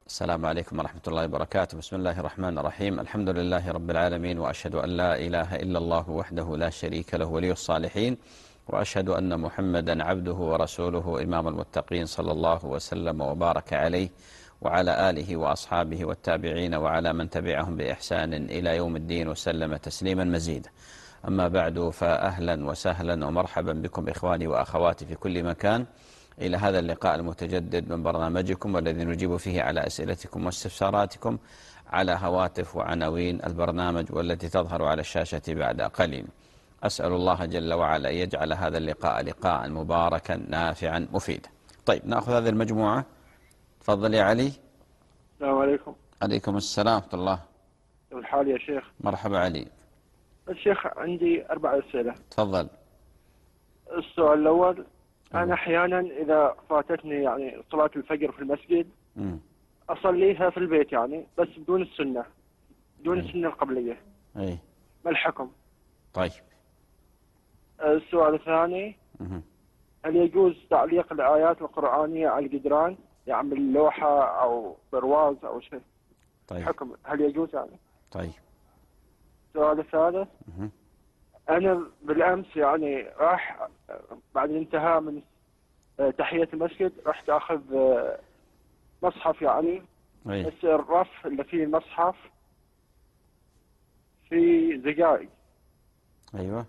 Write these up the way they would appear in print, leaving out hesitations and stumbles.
السلام عليكم ورحمة الله وبركاته. بسم الله الرحمن الرحيم. الحمد لله رب العالمين، وأشهد أن لا إله إلا الله وحده لا شريك له ولي الصالحين، وأشهد أن محمدا عبده ورسوله إمام المتقين، صلى الله وسلم وبارك عليه وعلى آله وأصحابه والتابعين وعلى من تبعهم بإحسان إلى يوم الدين، وسلم تسليما مزيدا. أما بعد، فأهلا وسهلا ومرحبا بكم إخواني وأخواتي في كل مكان إلى هذا اللقاء المتجدد من برنامجكم، والذي نجيب فيه على أسئلتكم واستفساراتكم على هواتف وعناوين البرنامج والتي تظهر على الشاشة بعد قليل. أسأل الله جل وعلا أن يجعل هذا اللقاء لقاء مباركا نافعا مفيدا. طيب، نأخذ هذه المجموعة. تفضل يا علي. السلام عليكم. عليكم السلام ورحمة الله. كيف الحال يا شيخ؟ مرحبا علي. الشيخ عندي 4 أسئلة. تفضل. السؤال الأول، أنا أحيانا إذا فاتتني يعني صلاة الفجر في المسجد أصليها في البيت يعني، بس بدون السنة، بدون السنة القبلية. أي. ما الحكم؟ طيب. السؤال الثاني، هل يجوز تعليق الآيات القرآنية على الجدران، يعني باللوحة أو برواز أو شيء؟ طيب. حكم، هل يجوز يعني؟ طيب. السؤال الثالث، أنا بالأمس يعني راح بعد الانتهاء من تحية المسجد رحت أخذ مصحف يعني، بس الرف اللي فيه المصحف في زقاق. أيوة.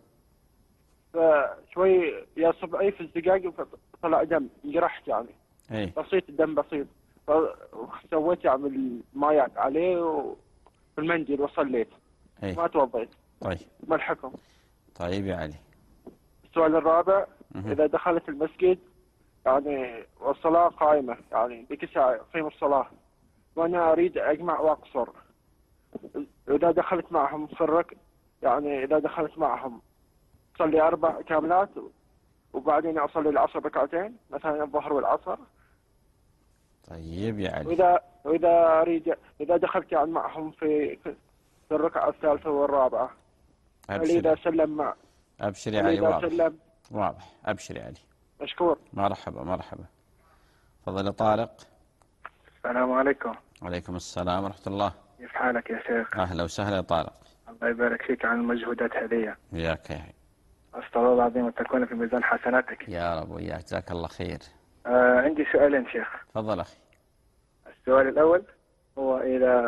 فشوي يا صبعي في الزقاق طلع دم، انجرحت يعني. أي. بسيط، الدم بسيط. فسويت يعني الماء عليه وفي المنديل وصليت. أي. ما توضيت. طيب. ما الحكم؟ طيب يا علي. السؤال الرابع، إذا دخلت المسجد يعني والصلاة قائمة يعني ذيك ساعة يقيم الصلاة، وأنا أريد أجمع وأقصر، إذا دخلت معهم فرق يعني، إذا دخلت معهم أصلي 4 كاملات وبعدين أصلي العصر ركعتين، مثلا الظهر والعصر. طيب يا علي. وإذا أريد إذا دخلت يعني معهم في الركعة الثالثة والرابعة، إذا سلم أبشر يا علي. واضح. سلم. واضح. أبشر يا علي. مشكور. مرحبا مرحبا. تفضل طارق. السلام عليكم. وعليكم السلام ورحمة الله. كيف حالك يا شيخ؟ أهلا وسهلا يا طارق. الله يبارك فيك على المجهودات هذه. وياك يا حي. أسأل الله العظيم أن تكون في ميزان حسناتك يا رب، وياك. جزاك الله خير. عندي سؤالين شيخ. تفضل أخي. السؤال الأول هو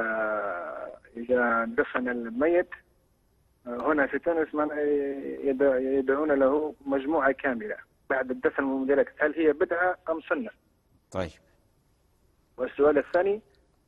إذا دفن الميت هنا في تونس من يدعون له مجموعة كاملة بعد الدفن المدرك، هل هي بدعة أم سنة؟ طيب. والسؤال الثاني،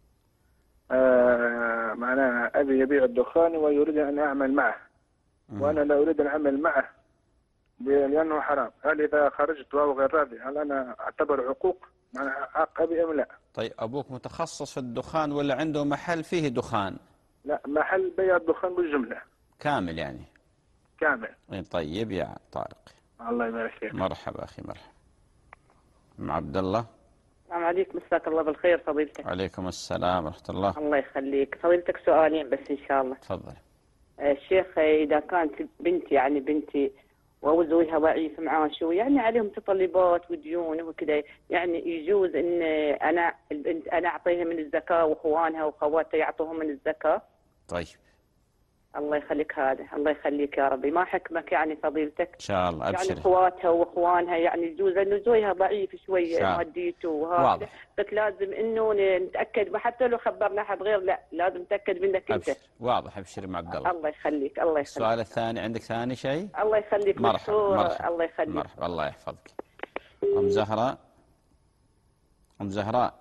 معناها أبي يبيع الدخان ويريد أن أعمل معه، وأنا لا أريد أن أعمل معه لأنه حرام، هل إذا خرجت وهو غير راضي هل أنا أعتبر عقوق معناها حق أبي أم لا؟ طيب، أبوك متخصص في الدخان ولا عنده محل فيه دخان؟ لا، محل بيع الدخان بالجملة كامل يعني. كامل. طيب يا طارق. الله يبارك فيك. مرحبا أخي. مرحبا. أم عبد الله. السلام عليكم، مساك الله بالخير فضيلتك. عليكم السلام ورحمة الله. الله يخليك فضيلتك. سؤالين بس إن شاء الله. تفضل. الشيخ، إذا كانت بنتي يعني بنتي وزوجها ضعيف معاشه، يعني عليهم متطلبات وديون وكذا، يعني يجوز إن البنت أنا أعطيها من الزكاة وأخوانها وأخواتها يعطوهم من الزكاة؟ طيب. الله يخليك، هذا الله يخليك يا ربي. ما حكمك يعني فضيلتك؟ إن شاء الله. أبشر. يعني اخواتها واخوانها يعني يجوز انه زوجها ضعيف شوي ماديته وهذا، بس لازم انه نتاكد، حتى لو خبرنا احد غير لا لازم نتاكد منك انت. أبشر. واضح. ابشر مع عبد الله. الله يخليك. الله يخليك. السؤال الثاني، عندك ثاني شيء؟ الله يخليك. مرحبا. مرحبا. الله يخليك. مرحبا. الله يحفظك. أم زهراء. أم زهراء.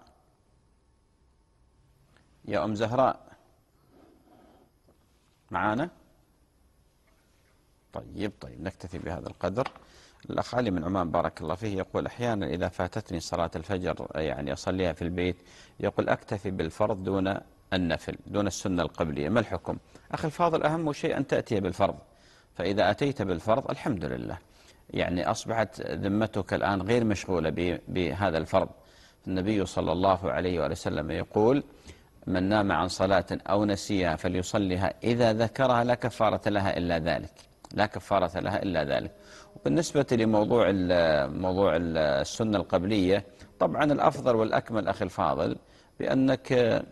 يا أم زهراء معانا؟ طيب نكتفي بهذا القدر. الأخ علي من عمان بارك الله فيه يقول: أحيانا إذا فاتتني صلاة الفجر يعني أصليها في البيت، يقول أكتفي بالفرض دون النفل، دون السنة القبلية، ما الحكم؟ أخي الفاضل، أهم شيء أن تأتي بالفرض، فإذا أتيت بالفرض الحمد لله، يعني أصبحت ذمتك الآن غير مشغولة بهذا الفرض. النبي صلى الله عليه وسلم يقول: من نام عن صلاة أو نسيها فليصليها إذا ذكرها لا كفارة لها إلا ذلك. لا كفارة لها إلا ذلك. وبالنسبة لموضوع السنة القبلية، طبعا الأفضل والأكمل أخي الفاضل بأنك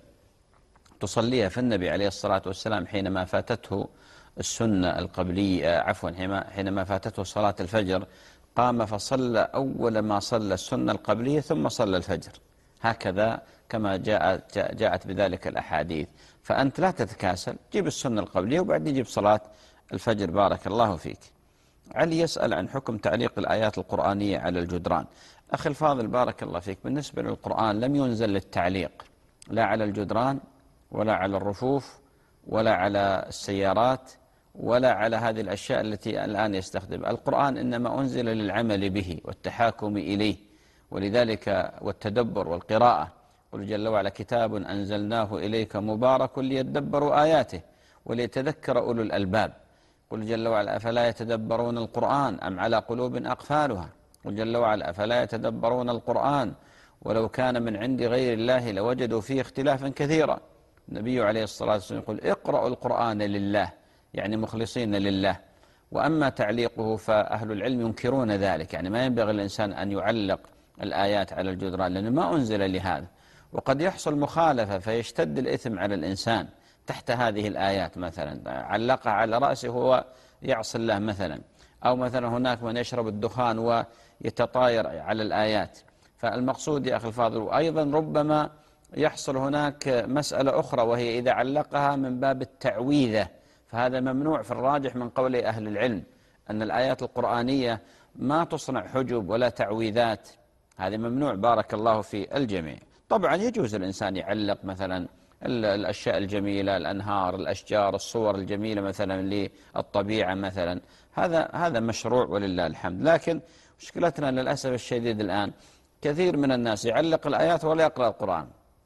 تصليها. فالنبي عليه الصلاة والسلام حينما فاتته السنة القبلية حينما فاتته صلاة الفجر قام فصلى أول ما صلى السنة القبلية ثم صلى الفجر، هكذا كما جاءت بذلك الأحاديث. فأنت لا تتكاسل، جيب السنة القبلية وبعدين جيب صلاة الفجر. بارك الله فيك. علي يسأل عن حكم تعليق الآيات القرآنية على الجدران. أخي الفاضل بارك الله فيك، بالنسبة للقرآن لم ينزل للتعليق، لا على الجدران ولا على الرفوف ولا على السيارات ولا على هذه الأشياء التي الآن يستخدم. القرآن إنما أنزل للعمل به والتحاكم إليه، ولذلك والتدبر والقراءة. قل جل وعلا كتاب أنزلناه إليك مبارك ليدبروا آياته وليتذكر أولو الألباب. قل جل وعلا أفلا يتدبرون القرآن أم على قلوب أقفالها. قل جل وعلا أفلا يتدبرون القرآن ولو كان من عند غير الله لوجدوا فيه اختلافا كثيرا. النبي عليه الصلاة والسلام يقول اقرأوا القرآن لله، يعني مخلصين لله. وأما تعليقه فأهل العلم ينكرون ذلك، يعني ما ينبغي الإنسان أن يعلق الآيات على الجدران لأنه ما أنزل لهذا، وقد يحصل مخالفة فيشتد الإثم على الإنسان تحت هذه الآيات. مثلا علقها على رأسه وهو يعصي الله مثلا، أو مثلا هناك من يشرب الدخان ويتطاير على الآيات. فالمقصود يا أخي الفاضل، وأيضا ربما يحصل هناك مسألة أخرى وهي إذا علقها من باب التعويذة، فهذا ممنوع في الراجح من قول أهل العلم أن الآيات القرآنية ما تصنع حجب ولا تعويذات، هذا ممنوع. بارك الله في الجميع. طبعا يجوز الإنسان يعلق مثلا الأشياء الجميلة، الأنهار، الأشجار، الصور الجميلة مثلا للطبيعة مثلا، هذا مشروع ولله الحمد. لكن مشكلتنا للأسف الشديد الآن كثير من الناس يعلق الآيات ولا يقرأ القرآن،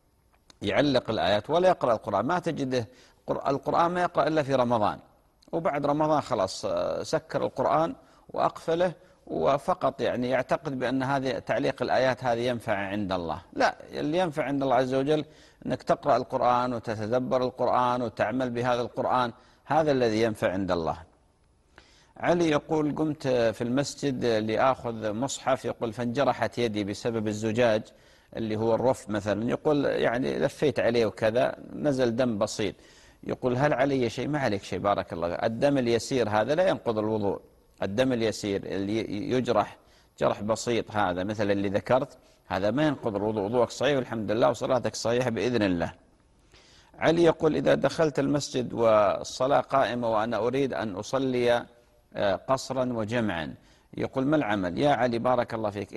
يعلق الآيات ولا يقرأ القرآن. ما تجده القرآن ما يقرأ إلا في رمضان، وبعد رمضان خلاص سكر القرآن وأقفله، وفقط يعني يعتقد بأن هذه تعليق الآيات هذه ينفع عند الله. لا، اللي ينفع عند الله عز وجل أنك تقرأ القرآن وتتدبر القرآن وتعمل بهذا القرآن، هذا الذي ينفع عند الله. علي يقول قمت في المسجد لآخذ مصحف، يقول فانجرحت يدي بسبب الزجاج اللي هو الرف مثلا، يقول يعني لفيت عليه وكذا نزل دم بسيط. يقول هل علي شيء؟ ما عليك شيء بارك الله. الدم اليسير هذا لا ينقض الوضوء، الدم اليسير اللي يجرح جرح بسيط هذا مثل اللي ذكرت هذا ما ينقض الوضوء، وضوءك صحيح والحمد لله وصلاتك صحيحة بإذن الله. علي يقول إذا دخلت المسجد والصلاة قائمة وأنا أريد أن أصلي قصرا وجمعا، يقول ما العمل؟ يا علي بارك الله فيك،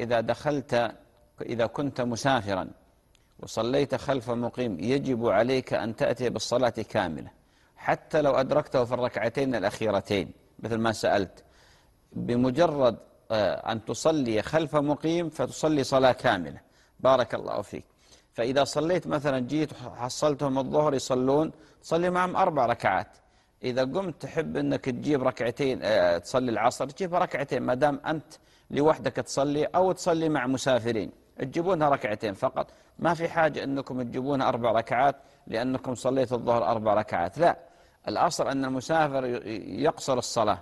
إذا كنت مسافرا وصليت خلف مقيم يجب عليك أن تأتي بالصلاة كاملة، حتى لو أدركته في الركعتين الأخيرتين مثل ما سألت. بمجرد أن تصلي خلف مقيم فتصلي صلاة كاملة. بارك الله فيك. فإذا صليت مثلا جيت حصلتهم الظهر يصلون، تصلي معهم 4 ركعات. إذا قمت تحب أنك تجيب ركعتين تصلي العصر، تجيب ركعتين ما دام أنت لوحدك تصلي، أو تصلي مع مسافرين تجيبونها ركعتين فقط. ما في حاجة أنكم تجيبونها 4 ركعات لأنكم صليت الظهر 4 ركعات، لا، الأصل أن المسافر يقصر الصلاة،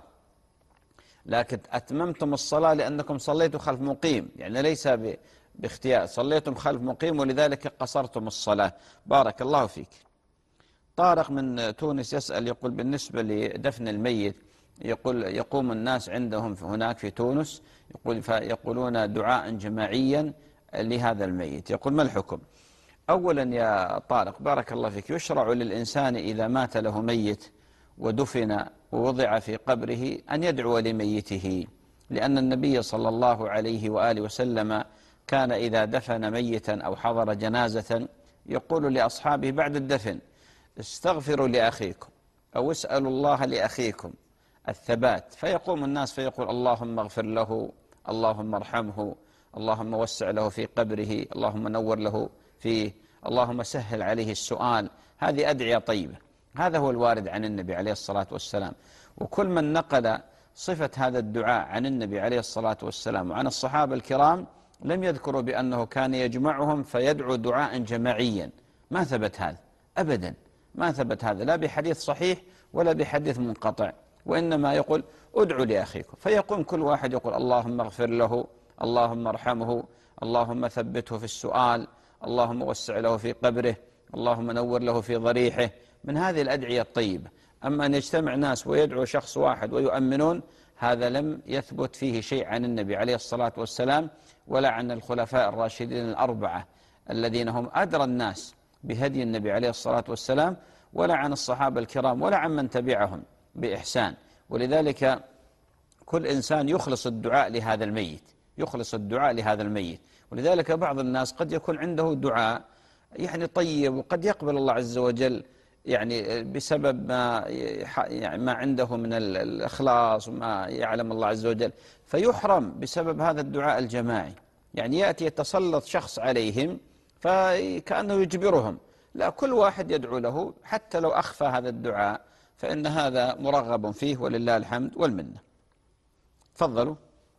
لكن أتممتم الصلاة لأنكم صليتوا خلف مقيم، يعني ليس باختيار، صليتم خلف مقيم ولذلك قصرتم الصلاة. بارك الله فيك. طارق من تونس يسأل يقول بالنسبة لدفن الميت، يقول يقوم الناس عندهم هناك في تونس يقولون دعاء جماعيا لهذا الميت، يقول ما الحكم؟ أولا يا طارق بارك الله فيك، يشرع للإنسان إذا مات له ميت ودفن ووضع في قبره أن يدعو لميته، لأن النبي صلى الله عليه وآله وسلم كان إذا دفن ميتا أو حضر جنازة يقول لأصحابه بعد الدفن استغفروا لأخيكم أو اسألوا الله لأخيكم الثبات، فيقوم الناس فيقول اللهم اغفر له، اللهم ارحمه، اللهم وسع له في قبره، اللهم نور له فيه، اللهم سهل عليه السؤال. هذه أدعية طيبة، هذا هو الوارد عن النبي عليه الصلاة والسلام. وكل من نقل صفة هذا الدعاء عن النبي عليه الصلاة والسلام وعن الصحابة الكرام لم يذكروا بأنه كان يجمعهم فيدعو دعاء جماعيا، ما ثبت هذا أبدا، ما ثبت هذا لا بحديث صحيح ولا بحديث منقطع، وإنما يقول ادعوا لأخيكم، فيقوم كل واحد يقول اللهم اغفر له، اللهم ارحمه، اللهم ثبته في السؤال، اللهم وسع له في قبره، اللهم نور له في ضريحه، من هذه الأدعية الطيبة. أما أن يجتمع ناس ويدعو شخص واحد ويؤمنون، هذا لم يثبت فيه شيء عن النبي عليه الصلاة والسلام ولا عن الخلفاء الراشدين الأربعة الذين هم أدرى الناس بهدي النبي عليه الصلاة والسلام، ولا عن الصحابة الكرام ولا عن من تبعهم بإحسان. ولذلك كل إنسان يخلص الدعاء لهذا الميت، يخلص الدعاء لهذا الميت. ولذلك بعض الناس قد يكون عنده دعاء يعني طيب، وقد يقبل الله عز وجل يعني بسبب ما عنده من الإخلاص وما يعلم الله عز وجل، فيحرم بسبب هذا الدعاء الجماعي. يعني يأتي يتسلط شخص عليهم فكأنه يجبرهم، لا، كل واحد يدعو له حتى لو أخفى هذا الدعاء، فإن هذا مرغب فيه ولله الحمد والمنة. تفضلوا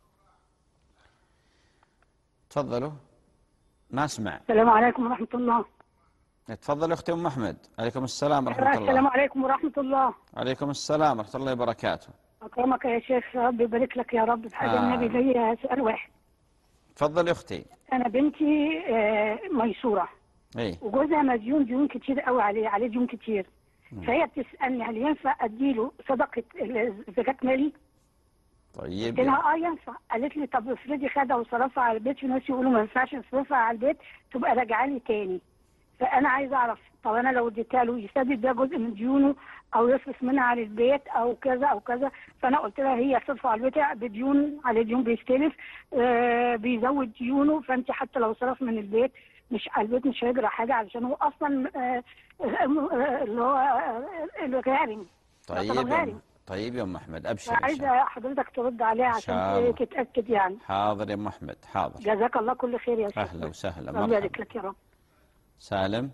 تفضلوا، ما اسمع. السلام عليكم ورحمة الله. تفضل أختي أم أحمد. عليكم السلام ورحمة الله. السلام عليكم ورحمة الله. عليكم السلام ورحمة الله وبركاته. أكرمك يا شيخ، ربي يبارك لك يا رب. بحاجة النبي ليا سؤال واحد. تفضل يا أختي. أنا بنتي ميسورة، إيه؟ وجوزها مديون ديون كتير قوي، عليه ديون كتير. فهي بتسألني هل ينفع أديله صدقة زكاة مالي؟ طيب. قلت لها ينفع. قالت لي طب افرضي خدها وصرفها على البيت، في ناس يقولوا ما ينفعش تصرفها على البيت تبقى راجعه لي تاني. فانا عايزه اعرف، طب انا لو اديتها له يسدد ده جزء من ديونه او يصرف منها على البيت او كذا او كذا؟ فانا قلت لها هي صرفه على البيت بديون، على ديون بيستلف، بيزود ديونه، فانت حتى لو صرف من البيت مش على البيت مش هيجرى حاجه، علشان هو اصلا اللي هو الغارم. طيب يا ام احمد، ابشر. عايزه حضرتك ترد عليها عشان تتاكد يعني. حاضر يا ام احمد، حاضر. جزاك الله كل خير يا شيخ. اهلا وسهلا، الله يبارك لك يا رب. سالم.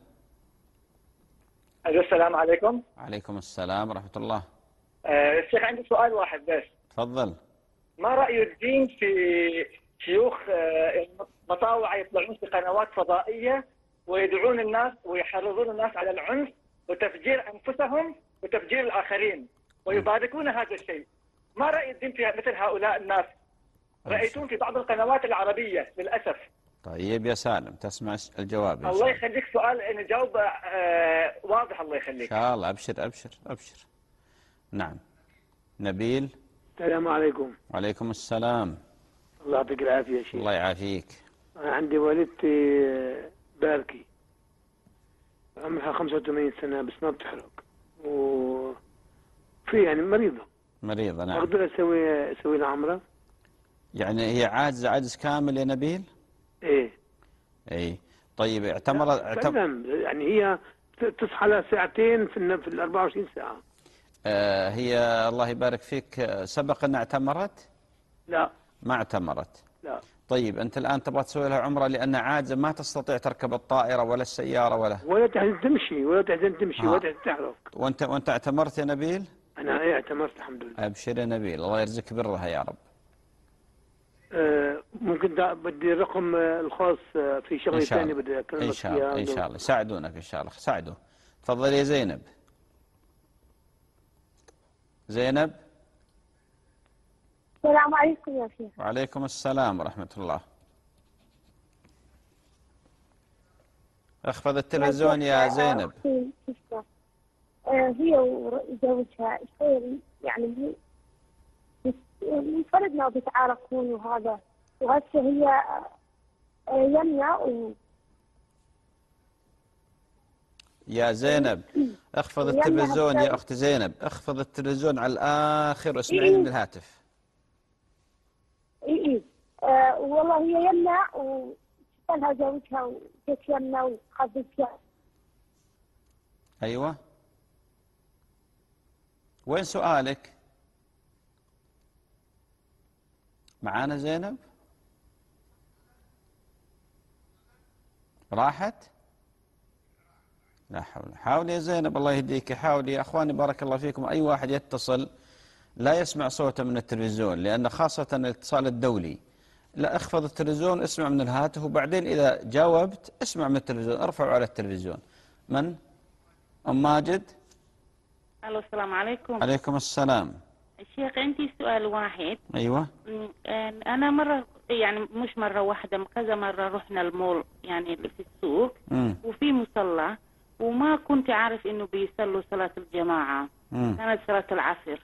السلام عليكم. عليكم السلام ورحمه الله. الشيخ عندي سؤال واحد بس. تفضل. ما رأي الدين في شيوخ مطاوعة يطلعون في قنوات فضائية ويدعون الناس ويحرضون الناس على العنف وتفجير أنفسهم وتفجير الآخرين ويباركون هذا الشيء؟ ما رأي الدين في مثل هؤلاء الناس؟ رأيتون في بعض القنوات العربية للأسف. طيب يا سالم، تسمع الجواب. الله يخليك، سؤال نجاوب واضح. الله يخليك. إن شاء الله. أبشر أبشر أبشر. نعم. نبيل. السلام عليكم. وعليكم السلام. الله يعطيك العافية يا شيخ. الله يعافيك. أنا عندي والدتي باركي عمرها 85 سنة بس ما بتحرق، وفي يعني مريضة. نعم. أقدر أسوي لها عمرة؟ يعني هي عاجزة عجز كامل يا نبيل؟ إيه. طيب اعتمرت يعني هي تصحى لها ساعتين في ال 24 ساعة. هي الله يبارك فيك سبق أن اعتمرت؟ لا. ما اعتمرت؟ لا. طيب أنت الآن تبغى تسوي لها عمرة لأن عاجزة ما تستطيع تركب الطائرة ولا السيارة ولا تحزن تمشي ولا تحزن تحرك. وأنت اعتمرت يا نبيل؟ أنا اعتمرت الحمد لله. أبشر يا نبيل، الله يرزقك برها يا رب. ممكن بدي الرقم الخاص في شغله ثانيه بدي اكلمك إن شاء الله. إن شاء الله يساعدونك، إن شاء الله ساعدوا. تفضل يا زينب. زينب. السلام عليكم يا شيخ. وعليكم السلام ورحمة الله. اخفض التلفزيون يا زينب. هي وزوجها يعني انفردنا وبيتعاركون وهذا، وهسه هي يمنع يا زينب اخفض التلفزيون يا أخت زينب، اخفض التلفزيون على الآخر واسمعيني من الهاتف. إيه والله هي يمنع وشفلها زوجها وجت يمنع وخذتها. أيوة، وين سؤالك؟ معانا زينب؟ راحت؟ لا حول. حاولي يا زينب، الله يهديك، حاولي يا أخواني بارك الله فيكم. أي واحد يتصل لا يسمع صوته من التلفزيون، لأن خاصة الاتصال الدولي. لا، اخفض التلفزيون، اسمع من الهاتف، وبعدين إذا جاوبت اسمع من التلفزيون، ارفعوا على التلفزيون. من؟ أم ماجد. الو السلام عليكم. عليكم السلام. شيخ عندي سؤال واحد. أيوة. أنا مرة يعني مش مرة واحدة، كذا مرة رحنا المول يعني في السوق وفي مصلى، وما كنت عارف إنه بيصلوا صلاة الجماعة. كانت صلاة العصر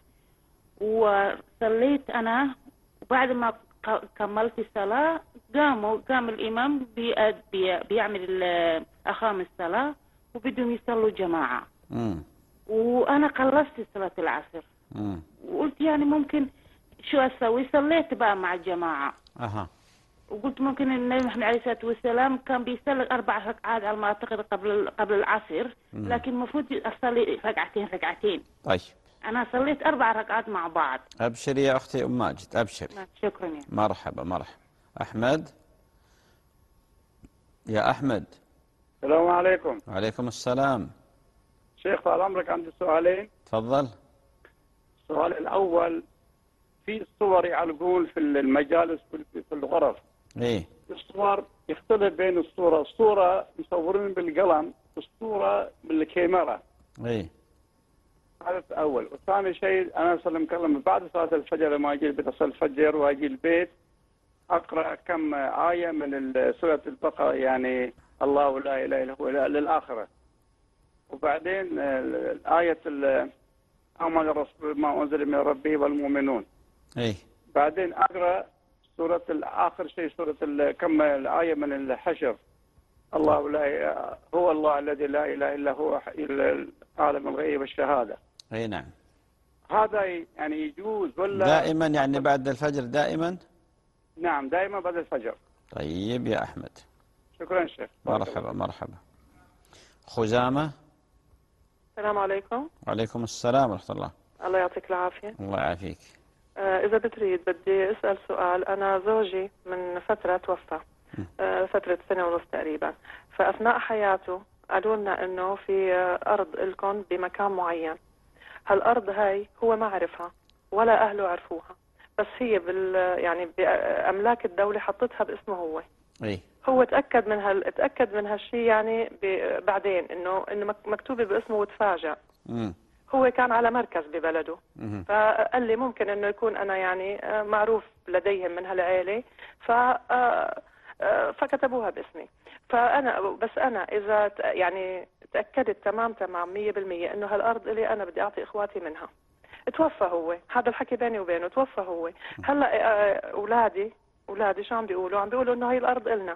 وصليت أنا، وبعد ما كملت الصلاة قام الإمام بيعمل أقام الصلاة وبدهم يصلوا جماعة. وأنا خلصت صلاة العصر وقلت يعني ممكن شو أسوي، صليت بقى مع الجماعة. وقلت ممكن النبي محمد عليه الصلاة والسلام كان بيصلي 4 ركعات على ما أعتقد قبل العصر، لكن المفروض أصلي ركعتين. طيب أنا صليت 4 ركعات مع بعض. أبشري يا أختي أم ماجد، أبشري. شكرا يا مرحبا مرحبا. أحمد، يا أحمد. السلام عليكم. وعليكم السلام. شيخ طال عمرك، عندي سؤالين. تفضل. السؤال الأول، في صور يعلقون في المجالس في الغرف. إيه. الصور يختلف بين الصورة مصورين بالقلم، والصورة بالكاميرا. إيه. هذا الأول. والثاني شيء، أنا صلي مكلم بعد صلاة الفجر لما أجي البيت أصلي الفجر وأجي البيت أقرأ كم آية من سورة البقرة، يعني الله لا إله إلا هو للآخرة. وبعدين آية آمن الرسول ما أنزل من ربه والمؤمنون. إيه. بعدين أقرأ سورة آخر شيء سورة كم الآية من الحشر، الله لا هو الله الذي لا إله إلا هو عالم الغيب والشهادة. أي نعم. هذا يعني يجوز ولا دائما يعني بعد الفجر دائما؟ نعم دائما بعد الفجر. طيب يا أحمد. شكرا شيخ. مرحبا مرحبا. خزامة. السلام عليكم. وعليكم السلام ورحمة الله. الله يعطيك العافية. الله يعافيك. إذا بتريد بدي أسأل سؤال. أنا زوجي من فترة توفى، فترة 1.5 سنة تقريبا. فأثناء حياته قالوا لنا إنه في أرض لكم بمكان معين. هالأرض هاي هو ما عرفها ولا أهله عرفوها، بس هي يعني بأملاك الدولة حطتها باسمه هو. إيه. هو تأكد من هالشيء يعني بعدين إنه مكتوبة باسمه، وتفاجأ. هو كان على مركز ببلده. فقال لي ممكن انه يكون انا يعني معروف لديهم من هالعيله، فكتبوها باسمي. انا اذا يعني تاكدت تمام 100% انه هالارض الي انا، بدي اعطي اخواتي منها. توفى هو، هذا الحكي بيني وبينه، توفى هو. هلا اولادي شو عم بيقولوا انه هي الارض النا.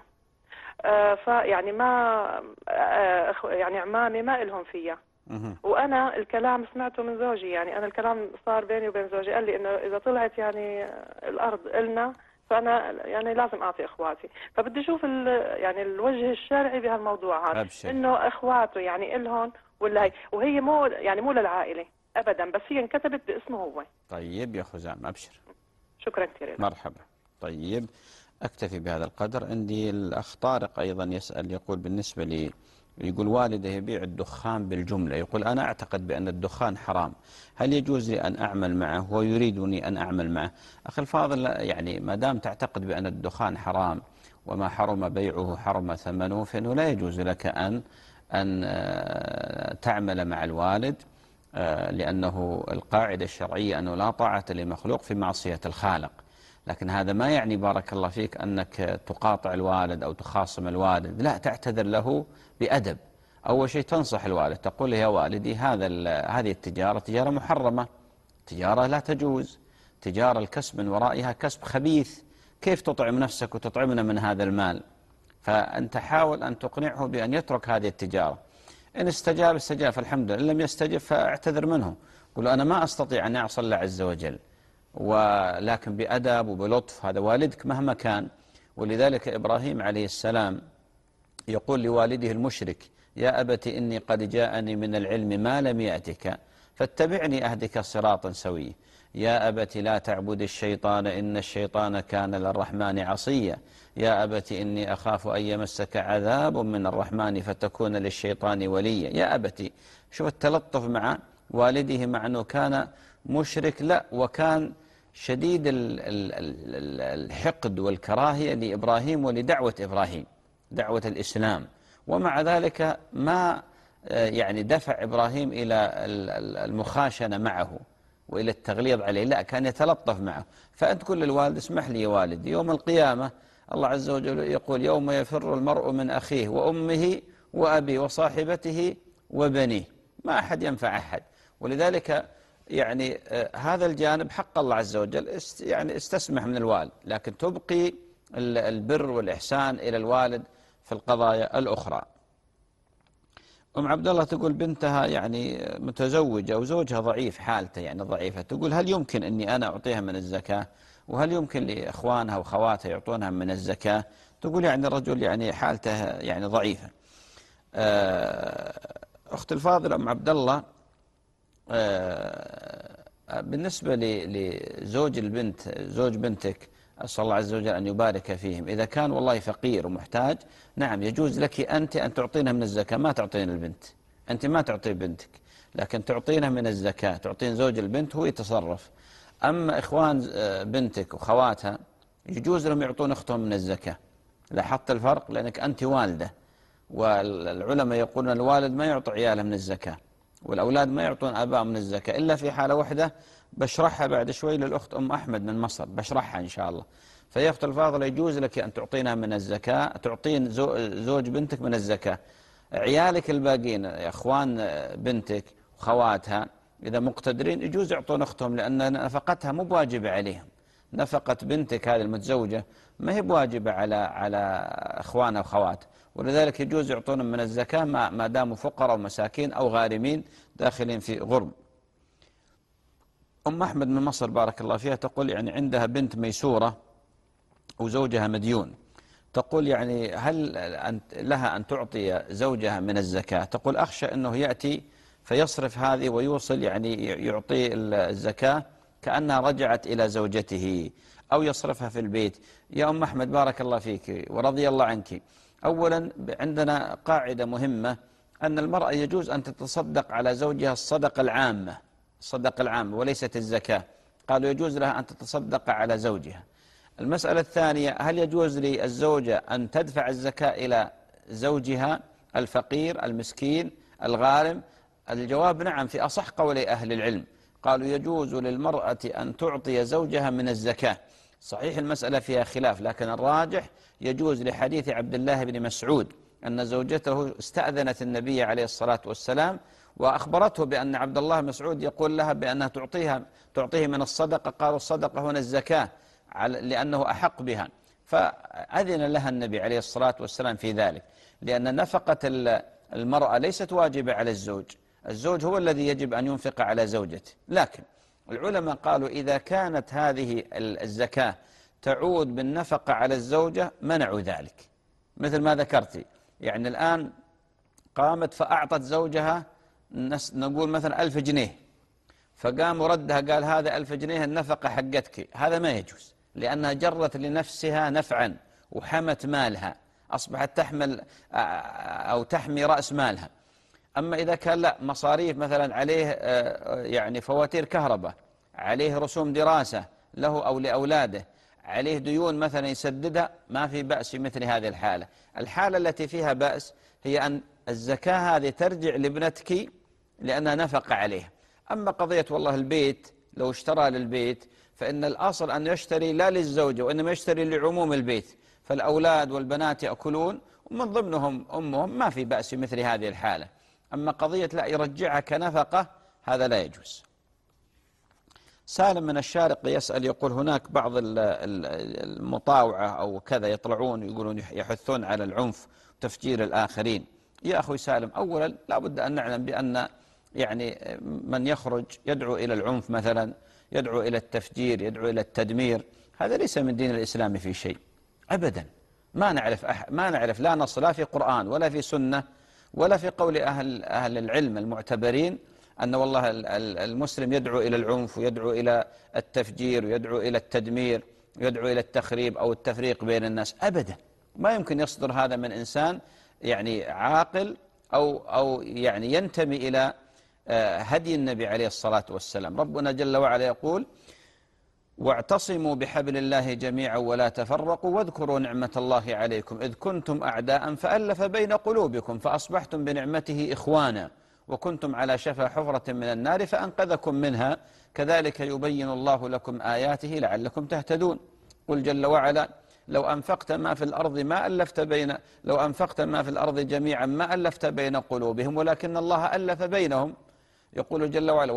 فيعني ما يعني عمامي ما إلهم فيها. وانا الكلام سمعته من زوجي، يعني انا الكلام صار بيني وبين زوجي، قال لي انه اذا طلعت يعني الارض النا فانا يعني لازم اعطي اخواتي. فبدي اشوف يعني الوجه الشرعي بهالموضوع هذا، انه اخواته يعني الهم ولا هي، وهي مو للعائله ابدا، بس هي انكتبت باسمه هو. طيب يا خزام، ابشر. شكرا كثير. مرحبا. طيب اكتفي بهذا القدر. عندي الاخ طارق ايضا يسال، يقول بالنسبه لي، يقول والده يبيع الدخان بالجملة، يقول أنا أعتقد بأن الدخان حرام، هل يجوز لي أن أعمل معه ويريدني أن أعمل معه؟ أخي الفاضل، يعني ما دام تعتقد بأن الدخان حرام وما حرم بيعه حرم ثمنه، فإنه لا يجوز لك أن تعمل مع الوالد، لأنه القاعدة الشرعية أنه لا طاعة لمخلوق في معصية الخالق. لكن هذا ما يعني بارك الله فيك أنك تقاطع الوالد أو تخاصم الوالد، لا، تعتذر له بأدب. أول شيء تنصح الوالد، تقول يا والدي هذه التجارة تجارة محرمة، تجارة لا تجوز، تجارة الكسب من ورائها كسب خبيث، كيف تطعم نفسك وتطعمنا من هذا المال؟ فأنت حاول أن تقنعه بأن يترك هذه التجارة. إن استجاب فالحمد لله، إن لم يستجب فاعتذر منه، قل أنا ما أستطيع أن أعصي الله عز وجل، ولكن بأدب وبلطف، هذا والدك مهما كان. ولذلك إبراهيم عليه السلام يقول لوالده المشرك يا أبت إني قد جاءني من العلم ما لم يأتك فاتبعني أهدك صراطا سويا. يا أبت لا تعبد الشيطان إن الشيطان كان للرحمن عصيا. يا أبت إني أخاف أن يمسك عذاب من الرحمن فتكون للشيطان وليا. يا أبت، شوف التلطف مع والده، مع أنه كان مشرك، لا، وكان شديد الحقد والكراهية لإبراهيم ولدعوة إبراهيم، دعوة الإسلام. ومع ذلك ما يعني دفع إبراهيم إلى المخاشنة معه وإلى التغليظ عليه، لا، كان يتلطف معه. فأنت تقول للوالد اسمح لي يا والدي، يوم القيامة الله عز وجل يقول يوم يفر المرء من أخيه وأمه وأبيه وصاحبته وبنيه، ما أحد ينفع أحد. ولذلك يعني هذا الجانب حق الله عز وجل يعني استسمح من الوالد، لكن تبقي البر والإحسان إلى الوالد في القضايا الأخرى. أم عبد الله تقول بنتها يعني متزوجة وزوجها ضعيف، حالته يعني ضعيفة، تقول هل يمكن أني أنا أعطيها من الزكاة، وهل يمكن لإخوانها وخواتها يعطونها من الزكاة؟ تقول يعني الرجل يعني حالته يعني ضعيفة. أخت الفاضلة أم عبد الله، بالنسبة لزوج البنت، زوج بنتك، أسأل الله عز وجل أن يبارك فيهم، إذا كان والله فقير ومحتاج، نعم يجوز لك أنت أن تعطينه من الزكاة، ما تعطين البنت، أنت ما تعطي بنتك، لكن تعطينه من الزكاة، تعطين زوج البنت هو يتصرف. أما إخوان بنتك وخواتها يجوز لهم يعطون أختهم من الزكاة. لاحظت الفرق؟ لأنك أنت والدة، والعلماء يقولون الوالد ما يعطي عياله من الزكاة، والأولاد ما يعطون آبائهم من الزكاة إلا في حالة واحدة بشرحها بعد شوي للأخت أم أحمد من مصر، بشرحها إن شاء الله. فيا أخت الفاضلة يجوز لك أن تعطينها من الزكاة، تعطين زوج بنتك من الزكاة. عيالك الباقين إخوان بنتك وخواتها إذا مقتدرين يجوز يعطون أختهم، لأن نفقتها مو بواجبة عليهم. نفقة بنتك هذه المتزوجة ما هي بواجبة على إخوانها وخواتها، ولذلك يجوز يعطونهم من الزكاة ما داموا فقراء ومساكين أو غارمين داخلين في غرم. أم أحمد من مصر بارك الله فيها تقول يعني عندها بنت ميسورة وزوجها مديون، تقول يعني هل لها أن تعطي زوجها من الزكاة؟ تقول أخشى أنه يأتي فيصرف هذه ويوصل يعني يعطي الزكاة كأنها رجعت إلى زوجته أو يصرفها في البيت. يا أم أحمد بارك الله فيك ورضي الله عنك، أولا عندنا قاعدة مهمة أن المرأة يجوز أن تتصدق على زوجها الصدقة العامة، الصدقة العامة وليست الزكاة. قالوا يجوز لها أن تتصدق على زوجها. المسألة الثانية، هل يجوز للزوجة أن تدفع الزكاة إلى زوجها الفقير المسكين الغارم؟ الجواب نعم في أصح قولي أهل العلم، قالوا يجوز للمرأة أن تعطي زوجها من الزكاة. صحيح المسألة فيها خلاف، لكن الراجح يجوز لحديث عبد الله بن مسعود أن زوجته استأذنت النبي عليه الصلاة والسلام وأخبرته بأن عبد الله مسعود يقول لها بأنها تعطيه من الصدقة، قالوا الصدقة هنا الزكاة لأنه أحق بها، فأذن لها النبي عليه الصلاة والسلام في ذلك، لأن نفقة المرأة ليست واجبة على الزوج، الزوج هو الذي يجب أن ينفق على زوجته. لكن العلماء قالوا إذا كانت هذه الزكاة تعود بالنفقة على الزوجة منعوا ذلك، مثل ما ذكرتي، يعني الآن قامت فأعطت زوجها نقول مثلا 1000 جنيه، فقام وردها قال هذا 1000 جنيه النفقة حقتك، هذا ما يجوز، لأنها جرت لنفسها نفعا وحمت مالها، أصبحت تحمل أو تحمي رأس مالها. أما إذا كان لا، مصاريف مثلا عليه يعني فواتير كهرباء، عليه رسوم دراسة له أو لأولاده، عليه ديون مثلا يسددها، ما في بأس في مثل هذه الحالة. الحالة التي فيها بأس هي أن الزكاة هذه ترجع لابنتك لأنها نفقة عليها. أما قضية والله البيت لو اشترى للبيت فإن الأصل أن يشتري لا للزوجة وإنما يشتري لعموم البيت، فالأولاد والبنات يأكلون ومن ضمنهم أمهم، ما في بأس في مثل هذه الحالة. أما قضية لا يرجعها كنفقة هذا لا يجوز. سالم من الشارقة يسأل يقول هناك بعض المطاوعة أو كذا يطلعون يقولون يحثون على العنف وتفجير الآخرين. يا أخوي سالم، أولا لا بد أن نعلم بأن يعني من يخرج يدعو إلى العنف مثلا، يدعو إلى التفجير، يدعو إلى التدمير، هذا ليس من دين الإسلام في شيء أبدا. ما نعرف لا نص لا في قرآن ولا في سنة ولا في قول أهل العلم المعتبرين أن والله المسلم يدعو إلى العنف ويدعو إلى التفجير ويدعو إلى التدمير ويدعو إلى التخريب أو التفريق بين الناس أبدا. ما يمكن يصدر هذا من إنسان يعني عاقل أو يعني ينتمي إلى هدي النبي عليه الصلاة والسلام. ربنا جل وعلا يقول واعتصموا بحبل الله جميعا ولا تفرقوا واذكروا نعمة الله عليكم إذ كنتم أعداء فألف بين قلوبكم فأصبحتم بنعمته إخوانا وكنتم على شفا حفرة من النار فأنقذكم منها كذلك يبين الله لكم آياته لعلكم تهتدون. قل جل وعلا لو أنفقت ما في الأرض جميعا ما ألفت بين قلوبهم ولكن الله ألف بينهم. يقول جل وعلا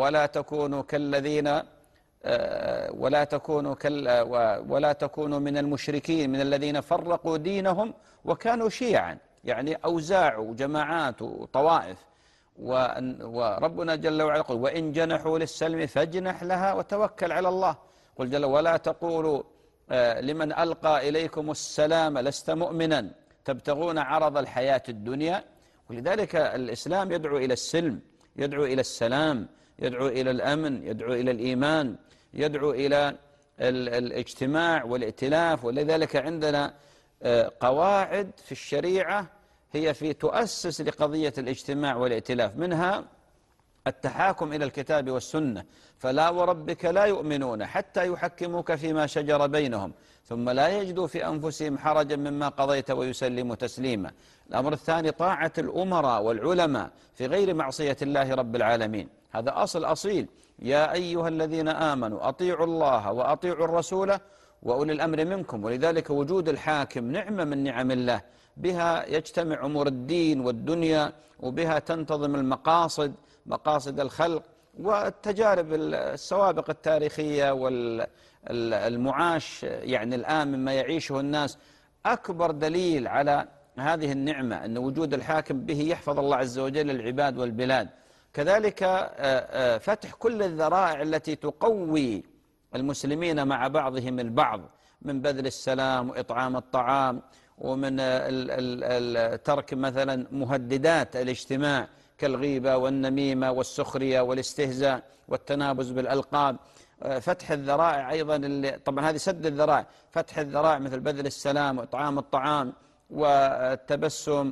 ولا تكونوا من المشركين من الذين فرقوا دينهم وكانوا شيعا، يعني أوزاع وجماعات وطوائف. وربنا جل وعلا يقول وإن جنحوا للسلم فاجنح لها وتوكل على الله. قل جل ولا تقولوا لمن ألقى إليكم السلام لست مؤمنا تبتغون عرض الحياة الدنيا. ولذلك الإسلام يدعو إلى السلم، يدعو إلى السلام، يدعو إلى الأمن، يدعو إلى الإيمان، يدعو إلى الاجتماع والائتلاف. ولذلك عندنا قواعد في الشريعة هي تؤسس لقضية الاجتماع والائتلاف، منها التحاكم إلى الكتاب والسنة. فلا وربك لا يؤمنون حتى يحكموك فيما شجر بينهم ثم لا يجدوا في أنفسهم حرجا مما قضيت ويسلموا تسليما. الأمر الثاني طاعة الأمراء والعلماء في غير معصية الله رب العالمين، هذا أصل أصيل. يا أيها الذين آمنوا أطيعوا الله وأطيعوا الرسول وأولي الأمر منكم. ولذلك وجود الحاكم نعمة من نعم الله، بها يجتمع أمور الدين والدنيا، وبها تنتظم المقاصد، مقاصد الخلق. والتجارب السوابق التاريخية والمعاش يعني الآن مما يعيشه الناس أكبر دليل على هذه النعمة، أن وجود الحاكم به يحفظ الله عز وجل العباد والبلاد. كذلك فتح كل الذرائع التي تقوي المسلمين مع بعضهم البعض، من بذل السلام وإطعام الطعام، ومن ترك مثلا مهددات الاجتماع كالغيبة والنميمة والسخرية والاستهزاء والتنابز بالألقاب. فتح الذرائع أيضا طبعا هذه سد الذرائع، فتح الذرائع مثل بذل السلام وإطعام الطعام والتبسم،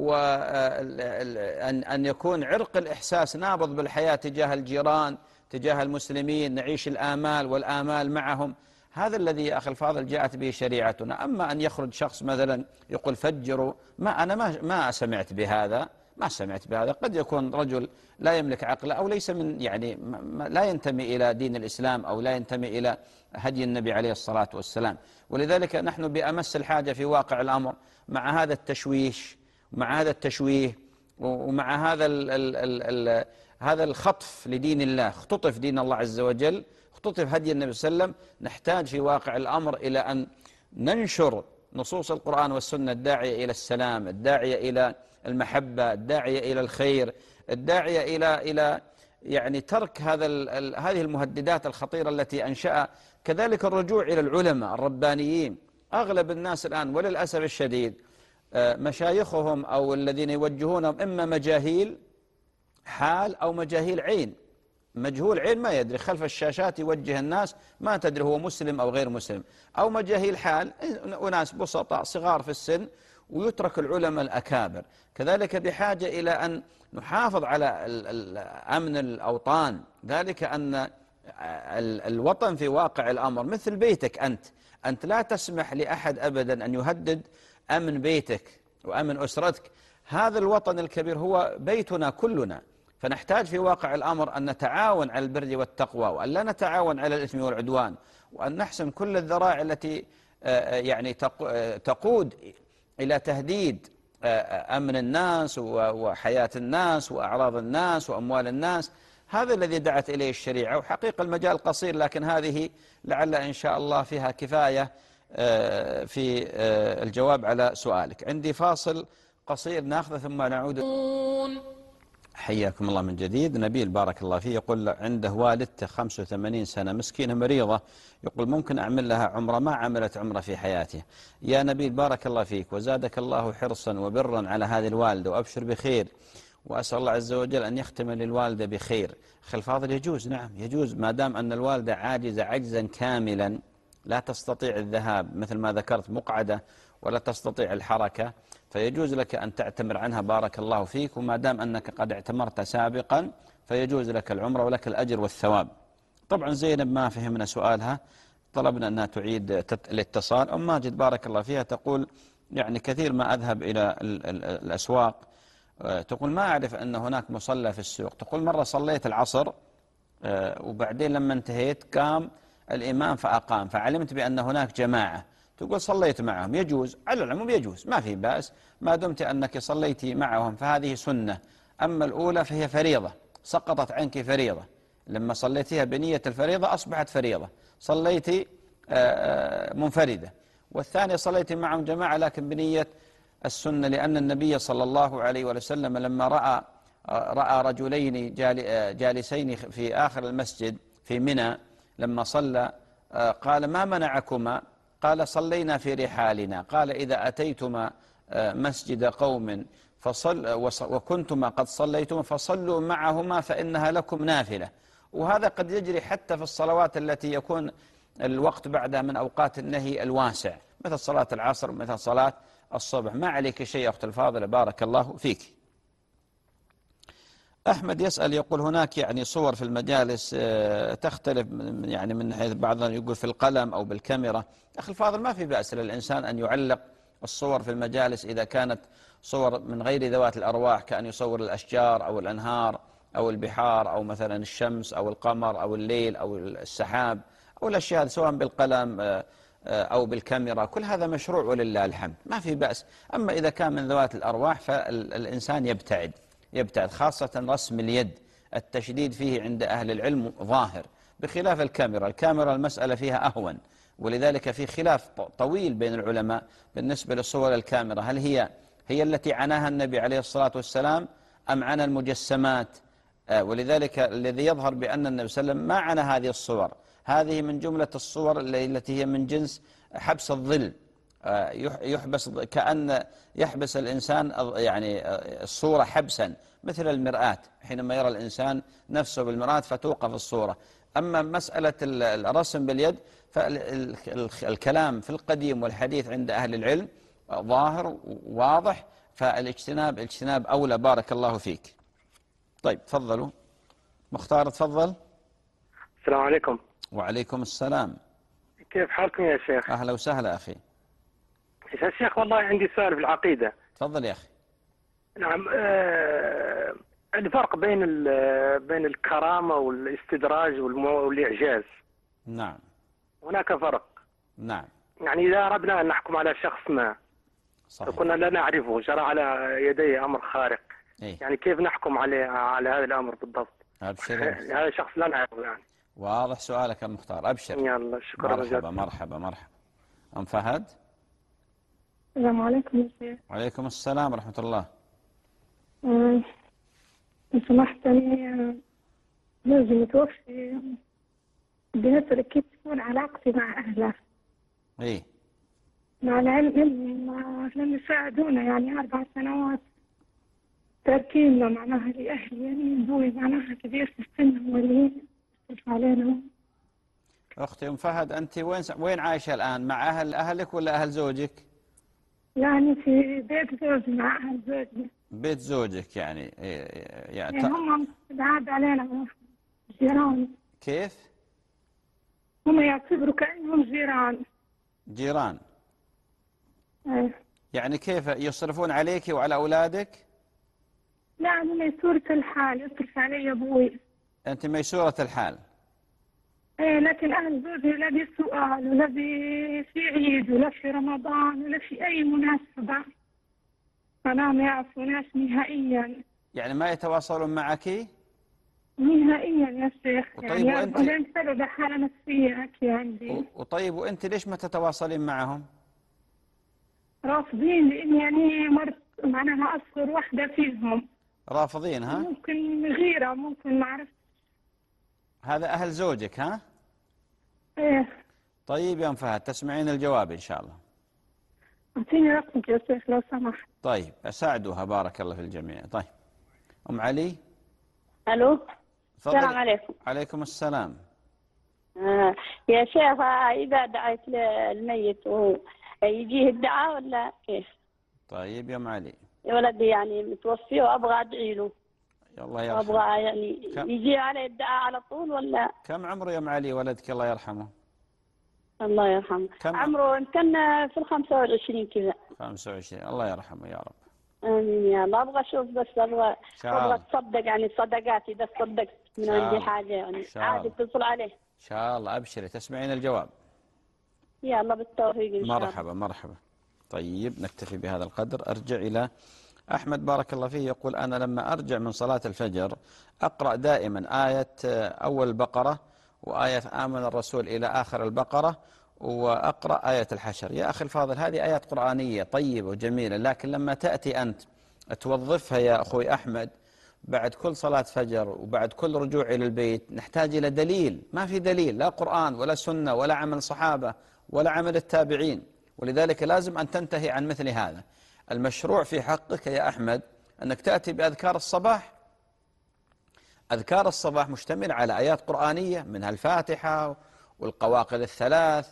وأن يكون عرق الإحساس نابض بالحياة تجاه الجيران تجاه المسلمين، نعيش الآمال والآمال معهم. هذا الذي يا أخي الفاضل جاءت به شريعتنا. أما أن يخرج شخص مثلا يقول فجروا، أنا ما سمعت بهذا، ما سمعت بهذا. قد يكون رجل لا يملك عقله أو ليس من يعني لا ينتمي إلى دين الإسلام أو لا ينتمي إلى هدي النبي عليه الصلاة والسلام. ولذلك نحن بأمس الحاجة في واقع الأمر مع هذا التشويش، مع هذا التشويه، ومع هذا الخطف لدين الله، اختطف دين الله عز وجل، اختطف هدي النبي صلى الله عليه وسلم. نحتاج في واقع الأمر إلى أن ننشر نصوص القرآن والسنة الداعية إلى السلام، الداعية إلى المحبة، الداعية إلى الخير، الداعية إلى يعني ترك هذه المهددات الخطيرة التي أنشأ. كذلك الرجوع إلى العلماء الربانيين. أغلب الناس الآن وللأسف الشديد مشايخهم أو الذين يوجهونهم إما مجاهيل حال أو مجاهيل عين. مجهول عين ما يدري، خلف الشاشات يوجه الناس ما تدري هو مسلم أو غير مسلم، أو مجاهيل حال أناس بسطاء صغار في السن، ويترك العلماء الأكابر. كذلك بحاجة إلى أن نحافظ على أمن الأوطان، ذلك أن الوطن في واقع الأمر مثل بيتك أنت لا تسمح لأحد أبدا أن يهدد أمن بيتك وأمن أسرتك. هذا الوطن الكبير هو بيتنا كلنا، فنحتاج في واقع الأمر أن نتعاون على البر والتقوى، وأن لا نتعاون على الإثم والعدوان، وأن نحسم كل الذرائع التي يعني تقود إلى تهديد أمن الناس وحياة الناس وأعراض الناس وأموال الناس. هذا الذي دعت إليه الشريعة. وحقيقة المجال قصير، لكن هذه لعل إن شاء الله فيها كفاية في الجواب على سؤالك. عندي فاصل قصير ناخذه ثم نعود. حياكم الله من جديد. نبيل بارك الله فيه يقول عنده والدته 85 سنة مسكينة مريضة، يقول ممكن أعمل لها عمرة، ما عملت عمرة في حياتها. يا نبيل بارك الله فيك وزادك الله حرصا وبرا على هذه الوالدة، وأبشر بخير، وأسأل الله عز وجل أن يختم للوالدة بخير. أخي الفاضل يجوز، نعم يجوز، ما دام أن الوالدة عاجزة عجزا كاملا لا تستطيع الذهاب مثل ما ذكرت مقعدة ولا تستطيع الحركة، فيجوز لك أن تعتمر عنها بارك الله فيك. وما دام أنك قد اعتمرت سابقا فيجوز لك العمرة ولك الأجر والثواب. طبعا زينب ما فهمنا سؤالها، طلبنا أنها تعيد الاتصال. أم ماجد بارك الله فيها تقول يعني كثير ما أذهب إلى الأسواق تقول ما أعرف أن هناك مصلى في السوق. تقول مرة صليت العصر وبعدين لما انتهيت قام الإمام فأقام، فعلمت بأن هناك جماعة. تقول صليت معهم، يجوز على العموم، يجوز ما في بأس ما دمت أنك صليتي معهم، فهذه سنة. أما الأولى فهي فريضة، سقطت عنك فريضة، لما صليتها بنية الفريضة أصبحت فريضة، صليتي منفردة. والثانية صليتي معهم جماعة لكن بنية السنة، لأن النبي صلى الله عليه وسلم لما رأى رجلين جالسين في آخر المسجد في منى لما صلى قال ما منعكما؟ قال صلينا في رحالنا. قال إذا أتيتما مسجد قوم وكنتما قد صليتما فصلوا معهما فإنها لكم نافلة. وهذا قد يجري حتى في الصلوات التي يكون الوقت بعدها من أوقات النهي الواسع، مثل صلاة العصر مثل صلاة الصبح. ما عليك شيء أخت الفاضلة، بارك الله فيك. أحمد يسأل يقول هناك يعني صور في المجالس تختلف يعني من حيث بعضنا يقول في القلم أو بالكاميرا. أخي الفاضل ما في بأس للإنسان أن يعلق الصور في المجالس إذا كانت صور من غير ذوات الأرواح، كأن يصور الأشجار أو الأنهار أو البحار أو مثلا الشمس أو القمر أو الليل أو السحاب أو الأشياء سواء بالقلم أو بالكاميرا، كل هذا مشروع ولله الحمد ما في بأس. أما إذا كان من ذوات الأرواح فالإنسان يبتعد، خاصة رسم اليد التشديد فيه عند أهل العلم ظاهر، بخلاف الكاميرا المسألة فيها أهون، ولذلك في خلاف طويل بين العلماء بالنسبة لصور الكاميرا، هل هي التي عناها النبي عليه الصلاة والسلام أم عنا المجسمات؟ ولذلك الذي يظهر بأن النبي صلى الله عليه وسلم ما عنا هذه الصور، هذه من جملة الصور التي هي من جنس حبس الظل، يحبس كأن يحبس الإنسان يعني الصورة حبسا، مثل المرآة حينما يرى الإنسان نفسه بالمرآة فتوقف الصورة. أما مسألة الرسم باليد فالكلام في القديم والحديث عند أهل العلم ظاهر واضح، فالاجتناب أولى. بارك الله فيك. طيب تفضلوا. مختار تفضل. السلام عليكم. وعليكم السلام. كيف حالكم يا شيخ؟ أهلا وسهلا أخي. يا شيخ والله عندي سؤال في العقيدة. تفضل يا أخي. نعم، الفرق بين الكرامة والاستدراج والإعجاز. نعم. هناك فرق. نعم. يعني إذا أردنا أن نحكم على شخص ما كنا لا نعرفه جرى على يديه أمر خارق، يعني كيف نحكم على هذا الأمر بالضبط؟ أبشر. هذا شخص لا نعرفه يعني. واضح سؤالك يا مختار، أبشر. يلا شكرا. مرحبا. أم فهد. السلام عليكم يا شيخ. وعليكم السلام ورحمة الله. لو سمحت أنا زوجي متوفي، بنترك كيف تكون علاقتي مع أهله. إيه. مع العلم إنهم لم يساعدونا يعني 4 سنوات تركينا معناها لأهلي، يعني أبوي معناها كبير في السن هو اللي يصرف علينا. أختي أم فهد أنت وين عايشة الآن؟ مع أهلك ولا أهل زوجك؟ يعني في بيت زوجي مع أهل زوجي. بيت زوجك يعني هم بعاد علينا جيران. كيف؟ هم يعتبروا كأنهم جيران. أيه. يعني كيف يصرفون عليك وعلى أولادك؟ لا أنا ميسورة الحال، يصرف علي أبوي. أنت ميسورة الحال؟ إيه، لكن أهل زوجي لا بسؤال ولا في عيد ولا في رمضان ولا في أي مناسبة، أنا ما يعرفوناش نهائيا. يعني ما يتواصلون معك؟ نهائيا يا شيخ. وطيب يعني وأنت؟ أنا بسبب حالة نفسية عندي. وطيب وأنت ليش ما تتواصلين معهم؟ رافضين، لأن يعني معناها أصغر واحدة فيهم. رافضين ها؟ ممكن غيرة، ممكن ما أعرف. هذا أهل زوجك ها؟ إيه. طيب يا أم فهد تسمعين الجواب إن شاء الله. أعطيني رقمك يا شيخ لو سمحت. طيب أساعدوها، بارك الله في الجميع. طيب أم علي. ألو. السلام عليكم. عليكم السلام. يا شيخ إذا دعيت الميت يجيه الدعاء ولا كيف؟ طيب يا أم علي. يا ولدي يعني متوفي وأبغى أدعي له. الله يرحمه. أبغى يعني يجي عليه الدعاء على طول ولا؟ كم عمره يا أم علي ولدك الله يرحمه؟ الله يرحمه. عمره يمكن في 25 كذا. 25. الله يرحمه يا رب. امين يا الله. ابغى اشوف بس ابغى اتصدق يعني الصدقات اذا تصدقت من عندي حاجه يعني عادي اتصل عليه. ان شاء الله ابشري تسمعين الجواب. يا الله بالتوفيق ان شاء الله. مرحبا مرحبا. طيب نكتفي بهذا القدر. ارجع الى احمد بارك الله فيه، يقول انا لما ارجع من صلاة الفجر اقرأ دائما آية اول البقرة وآية آمن الرسول الى اخر البقرة وأقرأ آية الحشر. يا أخي الفاضل هذه آيات قرآنية طيبة وجميلة، لكن لما تأتي أنت توظفها يا أخوي أحمد بعد كل صلاة فجر وبعد كل رجوع إلى البيت نحتاج إلى دليل. ما في دليل، لا قرآن ولا سنة ولا عمل الصحابة ولا عمل التابعين، ولذلك لازم أن تنتهي عن مثل هذا. المشروع في حقك يا أحمد أنك تأتي بأذكار الصباح. أذكار الصباح مشتمل على آيات قرآنية منها الفاتحة والقواقل الثلاث،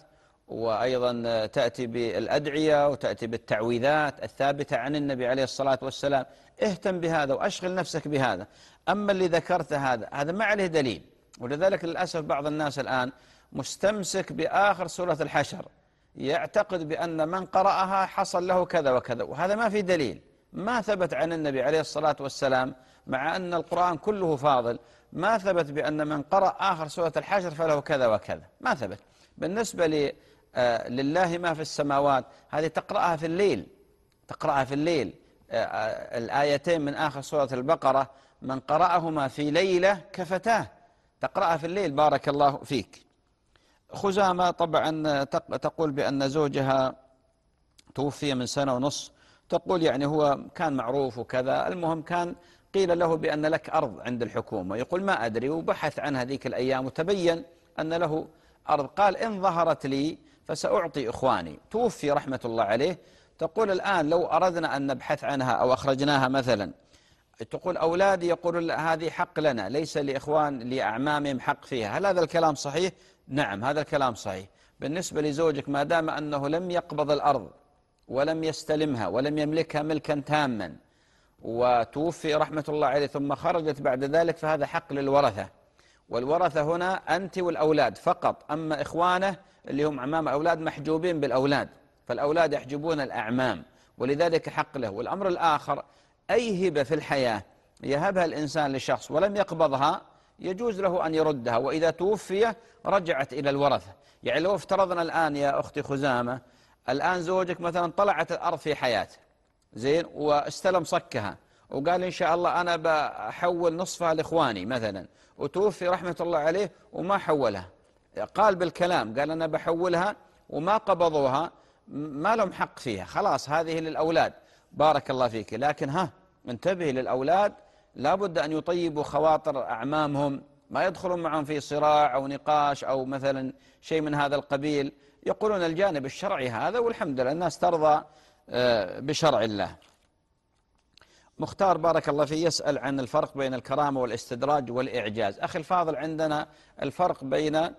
وأيضا تأتي بالأدعية وتأتي بالتعويذات الثابتة عن النبي عليه الصلاة والسلام. اهتم بهذا وأشغل نفسك بهذا. أما اللي ذكرت هذا ما عليه دليل، ولذلك للأسف بعض الناس الآن مستمسك بآخر سورة الحشر، يعتقد بأن من قرأها حصل له كذا وكذا، وهذا ما في دليل، ما ثبت عن النبي عليه الصلاة والسلام. مع أن القرآن كله فاضل ما ثبت بأن من قرأ آخر سورة الحشر فله كذا وكذا، ما ثبت. بالنسبة لله ما في السماوات هذه تقرأها في الليل، تقرأها في الليل. الآيتين من آخر سورة البقرة من قرأهما في ليلة كفتاه، تقرأها في الليل. بارك الله فيك. خزامة طبعا تقول بأن زوجها توفي من 1.5 سنة، تقول يعني هو كان معروف وكذا، المهم كان قيل له بأن لك أرض عند الحكومة، يقول ما أدري، وبحث عن هذيك الأيام وتبين أن له أرض، قال إن ظهرت لي فسأعطي إخواني. توفي رحمة الله عليه. تقول الآن لو أردنا أن نبحث عنها أو أخرجناها مثلا، تقول أولادي يقولون هذه حق لنا ليس لإخوان لأعمامهم حق فيها. هل هذا الكلام صحيح؟ نعم هذا الكلام صحيح. بالنسبة لزوجك ما دام أنه لم يقبض الأرض ولم يستلمها ولم يملكها ملكا تاما وتوفي رحمة الله عليه ثم خرجت بعد ذلك، فهذا حق للورثة، والورثة هنا أنت والأولاد فقط. أما إخوانه اللي هم أعمام أولاد محجوبين بالأولاد، فالأولاد يحجبون الأعمام، ولذلك حق له. والأمر الآخر أي هبة في الحياة يهبها الإنسان لشخص ولم يقبضها يجوز له أن يردها، وإذا توفي رجعت إلى الورثة. يعني لو افترضنا الآن يا أختي خزامة، الآن زوجك مثلا طلعت الأرض في حياته زين واستلم صكها وقال إن شاء الله أنا بحول نصفها لإخواني مثلا، وتوفي رحمة الله عليه وما حولها، قال بالكلام قال أنا بحولها وما قبضوها، ما لهم حق فيها، خلاص هذه للأولاد. بارك الله فيك. لكن انتبه للأولاد، لابد أن يطيبوا خواطر أعمامهم، ما يدخلون معهم في صراع أو نقاش أو مثلا شيء من هذا القبيل. يقولون الجانب الشرعي هذا، والحمد لله الناس ترضى بشرع الله. مختار بارك الله فيه يسأل عن الفرق بين الكرامة والاستدراج والإعجاز. أخي الفاضل عندنا الفرق بين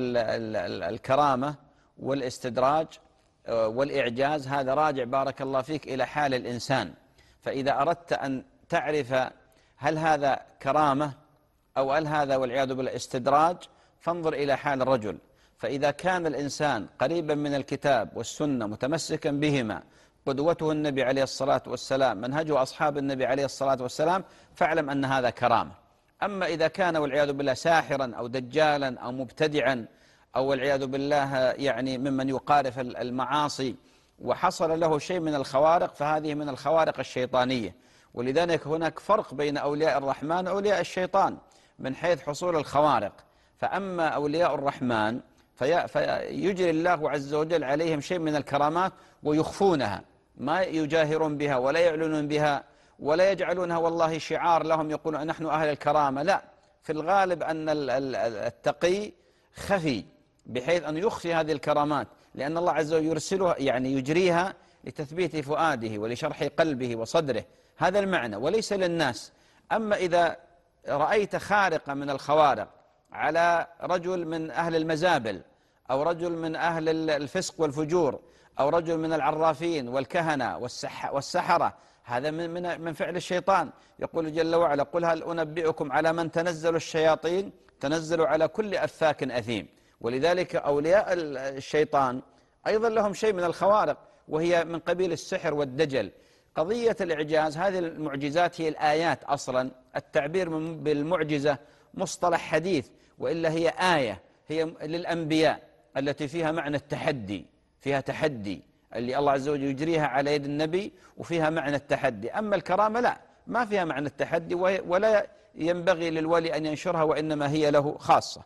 الكرامة والاستدراج والإعجاز هذا راجع بارك الله فيك إلى حال الإنسان. فإذا أردت أن تعرف هل هذا كرامة أو هل هذا والعياذ بالله استدراج، فانظر إلى حال الرجل. فإذا كان الإنسان قريبا من الكتاب والسنة متمسكا بهما، قدوته النبي عليه الصلاة والسلام، منهجه أصحاب النبي عليه الصلاة والسلام، فاعلم أن هذا كرامة. أما إذا كان والعياذ بالله ساحرا أو دجالا أو مبتدعا أو والعياذ بالله يعني ممن يقارف المعاصي وحصل له شيء من الخوارق، فهذه من الخوارق الشيطانية. ولذلك هناك فرق بين أولياء الرحمن وأولياء الشيطان من حيث حصول الخوارق. فأما أولياء الرحمن فيجري الله عز وجل عليهم شيء من الكرامات ويخفونها، ما يجاهرون بها ولا يعلنون بها ولا يجعلونها والله شعار لهم يقولون نحن أهل الكرامة. لا، في الغالب أن التقي خفي بحيث أن يخفي هذه الكرامات، لأن الله عز وجل يرسلها يعني يجريها لتثبيت فؤاده ولشرح قلبه وصدره، هذا المعنى وليس للناس. أما إذا رأيت خارقة من الخوارق على رجل من أهل المزابل أو رجل من أهل الفسق والفجور أو رجل من العرافين والكهنة والسحرة، هذا من فعل الشيطان. يقول جل وعلا قل هل أنبئكم على من تنزل الشياطين، تنزل على كل أفاك أثيم. ولذلك أولياء الشيطان أيضا لهم شيء من الخوارق، وهي من قبيل السحر والدجل. قضية الإعجاز، هذه المعجزات هي الآيات أصلا. التعبير بالمعجزة مصطلح حديث، وإلا هي آية، هي للأنبياء التي فيها معنى التحدي، فيها تحدي اللي الله عز وجل يجريها على يد النبي، وفيها معنى التحدي. أما الكرامة لا، ما فيها معنى التحدي، ولا ينبغي للولي أن ينشرها، وإنما هي له خاصة.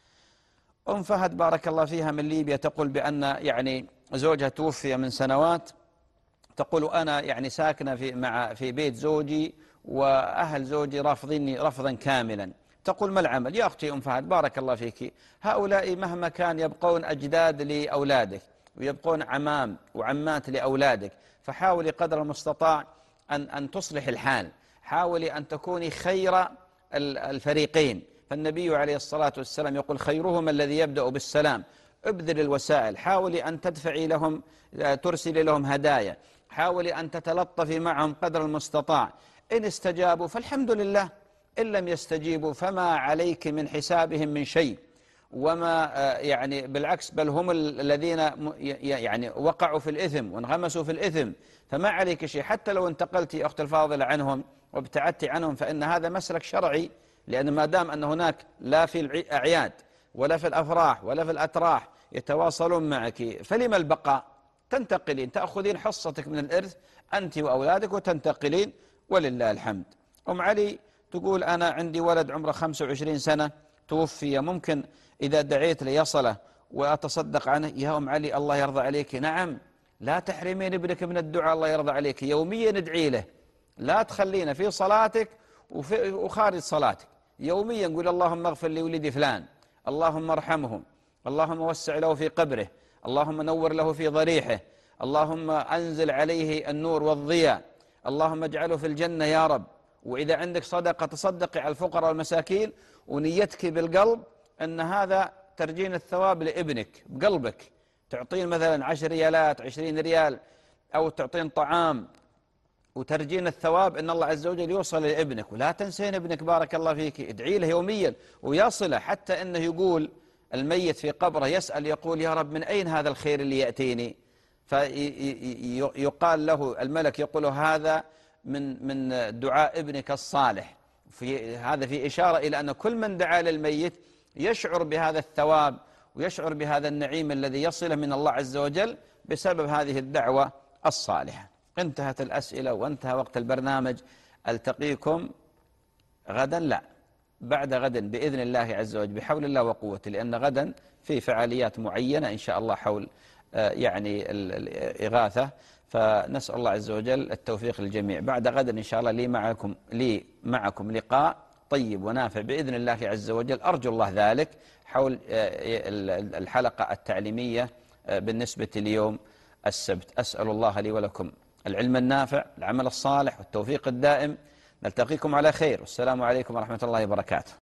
أم فهد بارك الله فيها من ليبيا تقول بأن يعني زوجها توفي من سنوات، تقول أنا يعني ساكنة في بيت زوجي، وأهل زوجي رافضيني رفضا كاملا. تقول ما العمل؟ يا أختي أم فهد بارك الله فيك، هؤلاء مهما كان يبقون أجداد لأولادك، ويبقون عمام وعمات لأولادك، فحاولي قدر المستطاع أن تصلح الحال، حاولي أن تكوني خير الفريقين. فالنبي عليه الصلاة والسلام يقول خيرهم الذي يبدأ بالسلام. ابذل الوسائل، حاولي أن تدفعي لهم، ترسلي لهم هدايا، حاولي أن تتلطفي معهم قدر المستطاع. إن استجابوا فالحمد لله، إن لم يستجيبوا فما عليك من حسابهم من شيء، وما يعني بالعكس، بل هم الذين يعني وقعوا في الإثم وانغمسوا في الإثم، فما عليك شيء. حتى لو انتقلت أخت الفاضلة عنهم وابتعدت عنهم، فإن هذا مسلك شرعي، لأن ما دام أن هناك لا في الأعياد ولا في الأفراح ولا في الأتراح يتواصلون معك، فلما البقاء؟ تنتقلين، تأخذين حصتك من الإرث أنت وأولادك وتنتقلين، ولله الحمد. أم علي تقول أنا عندي ولد عمره 25 سنة توفي، ممكن إذا دعيت ليصله وأتصدق عنه؟ يا أم علي الله يرضى عليك، نعم، لا تحرمين ابنك من الدعاء، الله يرضى عليك، يوميا ادعي له، لا تخلينا في صلاتك وخارج صلاتك، يوميا قول اللهم اغفر لولدي فلان، اللهم ارحمه، اللهم وسع له في قبره، اللهم نور له في ضريحه، اللهم أنزل عليه النور والضياء، اللهم اجعله في الجنة يا رب. وإذا عندك صدقة تصدقي على الفقراء والمساكين، ونيتك بالقلب أن هذا ترجين الثواب لابنك بقلبك، تعطين مثلا 10 ريالات 20 ريال، أو تعطين طعام، وترجين الثواب أن الله عز وجل يوصل لابنك. ولا تنسين ابنك بارك الله فيك، ادعي له يوميا ويصله، حتى أنه يقول الميت في قبره يسأل يقول يا رب من أين هذا الخير اللي يأتيني؟ فيقال له الملك يقول هذا من دعاء ابنك الصالح. هذا في إشارة إلى أن كل من دعا للميت يشعر بهذا الثواب ويشعر بهذا النعيم الذي يصله من الله عز وجل بسبب هذه الدعوة الصالحة. انتهت الأسئلة وانتهى وقت البرنامج. ألتقيكم غدا، لا بعد غد بإذن الله عز وجل بحول الله وقوته، لأن غدا في فعاليات معينة إن شاء الله حول يعني الإغاثة، فنسأل الله عز وجل التوفيق للجميع. بعد غد إن شاء الله لي معكم لقاء طيب ونافع بإذن الله عز وجل، أرجو الله ذلك، حول الحلقة التعليمية بالنسبة ليوم السبت. أسأل الله لي ولكم العلم النافع، العمل الصالح والتوفيق الدائم. نلتقيكم على خير، والسلام عليكم ورحمة الله وبركاته.